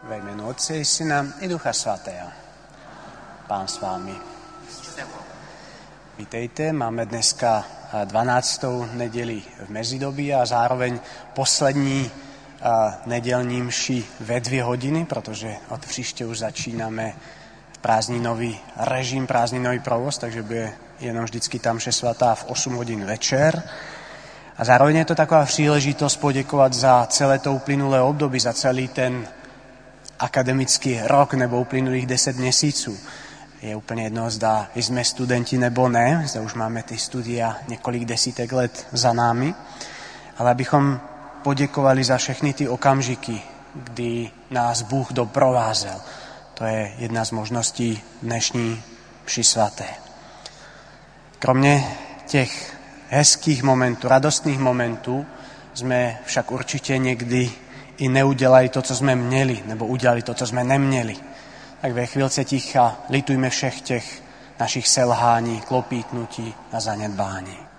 Ve jménu Otce i Syna i Ducha Svatého. Pán s vámi. Vítejte, máme dneska 12. neděli v mezidobí a zároveň poslední nedělní mši ve 2 hodiny, protože od příště už začínáme prázdninový režim, prázdninový provoz, takže bude jenom vždycky tam mše svatá v 8 hodin večer. A zároveň je to taková příležitost poděkovat za celé to uplynulé období, za celý ten akademický rok nebo uplynulých 10 měsíců. Je úplně jedno, zda jsme studenti nebo ne, zda už máme ty studia několik desítek let za námi, ale abychom poděkovali za všechny ty okamžiky, kdy nás Bůh doprovázel. To je jedna z možností dnešní mši svaté. Kromě těch hezkých momentů, radostných momentů, jsme však určitě někdy i neudělali to, co jsme měli, nebo udělali to, co jsme neměli. Tak ve chvílce ticha litujme všech těch našich selhání, klopítnutí a zanedbání.